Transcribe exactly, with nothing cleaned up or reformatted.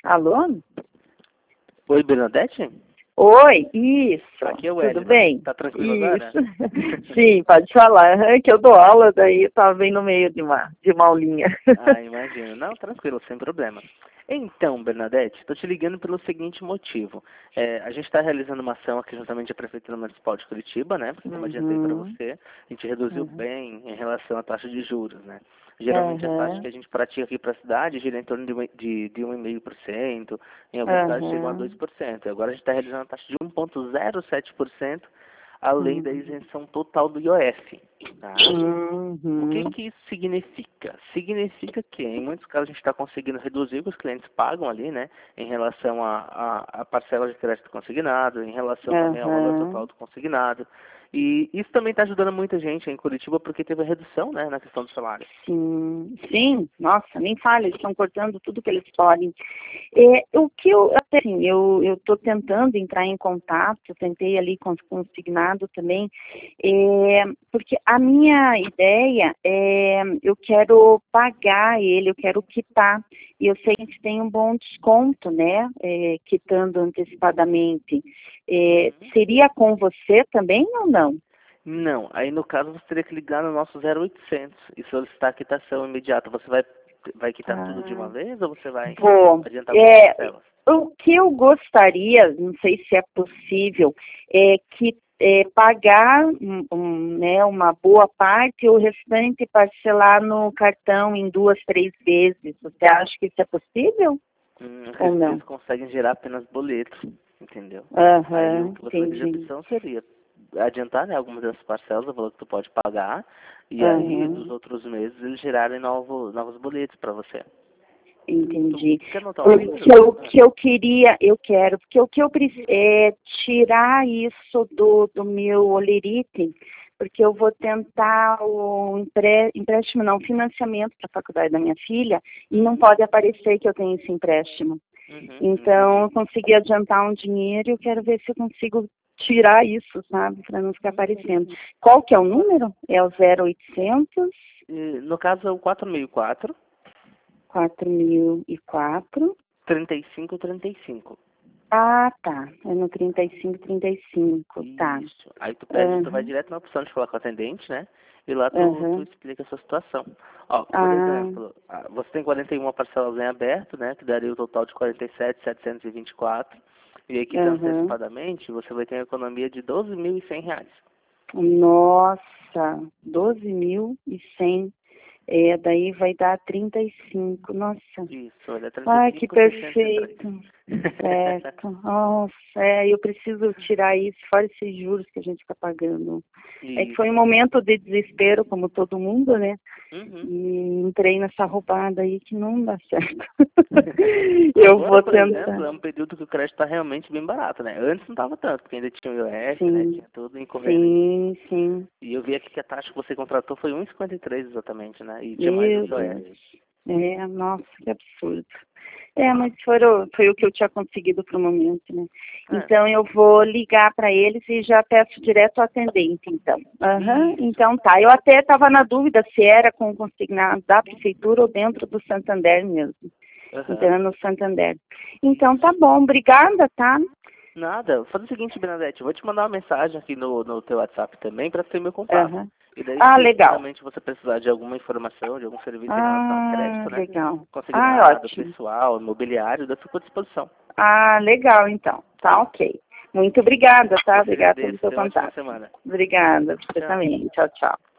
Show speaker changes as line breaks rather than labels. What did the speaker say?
Alô?
Oi, Bernadette?
Oi, isso.
Aqui é o
Tudo
Hélio,
bem?
Tá tranquilo
Isso.
agora?
Sim, pode falar. É que eu dou aula, daí eu tava bem no meio de uma, de uma aulinha.
Ah, imagino. Não, tranquilo, sem problema. Então, Bernadette, estou te ligando pelo seguinte motivo. É, a gente está realizando uma ação aqui juntamente à Prefeitura Municipal de Curitiba, né? Porque, como adiantei para
Uhum.
você, a gente reduziu
Uhum.
bem em relação à taxa de juros, né? Geralmente a taxa
Uhum.
que a gente pratica aqui para a cidade gira em torno de, um- de, de um vírgula cinco por cento, em alguns casos chegam a dois
Uhum.
por cento. Agora a gente está realizando a taxa de um vírgula zero sete por cento, além da
Uhum.
isenção total do I O F, tá? O que
Uhum.
que isso significa? Significa que, em muitos casos, a gente está conseguindo reduzir o que os clientes pagam ali, né, em relação à a, a, parcela de crédito consignado, em relação também ao valor total
Uhum.
do consignado. E isso também está ajudando muita gente em Curitiba, porque teve a redução, né, na questão do salário.
Sim, sim, nossa, nem fale, eles estão cortando tudo que eles podem. É, o que eu, até assim, eu estou tentando entrar em contato, tentei ali com o consignado também, é, porque a minha ideia é, eu quero pagar ele, eu quero quitar, e eu sei que a gente tem um bom desconto, né, é, quitando antecipadamente. É,
Uhum.
seria com você também ou não?
Não, aí no caso você teria que ligar no nosso zero oitocentos e solicitar a quitação imediata. Você vai, vai quitar tudo de uma
Ah,
vez ou você vai
vou.
adiantar algumas
É,
parcelas?
o que eu gostaria, não sei se é possível, é que é, pagar um, um, né, uma boa parte e o restante parcelar no cartão em duas, três vezes. Você acha que isso é possível
Hum,
ou
eles,
não?
eles conseguem gerar apenas boleto, entendeu? Aí o
Aham,
que você vai pedir
entendi.
opção seria adiantar, né, algumas dessas parcelas, o valor que tu pode pagar, e aí nos
Aham,
outros meses eles gerarem novos, novos boletos para você. Tu
entendi.
quer anotar o
Porque
número?
o
Ah,
que eu queria, eu quero, porque o que eu preciso é tirar isso do, do meu olerite, porque eu vou tentar o empre, empréstimo, não, financiamento para a faculdade da minha filha, e não
uhum,
pode aparecer que eu tenho esse empréstimo.
uhum,
Então,
entendi.
eu consegui adiantar um dinheiro e eu quero ver se eu consigo tirar isso, sabe, para não ficar aparecendo. Qual que é o número? É o zero oitocentos,
E, no caso é o quatro mil e quatro,
quatro mil e quatro.
trinta e cinco trinta e cinco.
Ah, tá. É no trinta e cinco, trinta e cinco, tá.
Isso. Aí tu pede, tu vai
Aham,
direto na opção de falar com o atendente, né? E lá tu, tu
aham.
explica a sua situação. Ó, por
Ah,
exemplo, ah, você tem quarenta e uma parcelas em aberto, né? Que daria o total de quarenta e sete mil setecentos e vinte e quatro. E aí, quitando
aham.
antecipadamente, você vai ter uma economia de doze mil e cem reais.
Nossa, doze mil e cem. É, daí vai dar trinta e cinco. Nossa.
Isso, olha, trinta e
Ai, que
cinco mil seiscentos e três.
perfeito. Certo. Nossa, é, eu preciso tirar isso, fora esses juros que a gente está pagando. É que foi um
Isso.
momento de desespero, como todo mundo, né?
Uhum.
E entrei nessa roubada aí que não dá certo. Eu
Agora,
vou
por exemplo,
tentar.
é um período que o crédito está realmente bem barato, né? Antes não estava tanto, porque ainda tinha o I O F, né?
Sim,
Tinha tudo incorrendo nisso.
sim, sim.
E eu vi aqui que a taxa que você contratou foi um vírgula cinquenta e três exatamente, né? E tinha mais o
Meu
I O F.
Deus. É, nossa, que absurdo. É, mas foram, foi o que eu tinha conseguido para o momento, né?
É,
Então eu vou ligar para eles e já peço direto ao atendente, então. Aham,
isso.
então tá. Eu até estava na dúvida se era com o consignado da prefeitura ou dentro do Santander mesmo. Então
Aham.
é no Santander. Então tá bom, obrigada, tá?
Nada. Faz o seguinte, Bernadette, eu vou te mandar uma mensagem aqui no, no teu WhatsApp também para ter meu contato.
Aham.
E daí,
Ah,
se
legal.
futuramente você precisar de alguma informação, de algum serviço em relação a
Ah,
crédito, né?
legal. Ah,
Consignado,
ótimo.
pessoal, imobiliário, da sua disposição.
Ah, legal, então. Tá
Tá?
ok. Muito obrigada, tá?
Eu que
Obrigada pelo
agradeço.
seu
Tenha uma ótima
contato.
semana.
Obrigada, você
Tchau.
também. Tchau, tchau.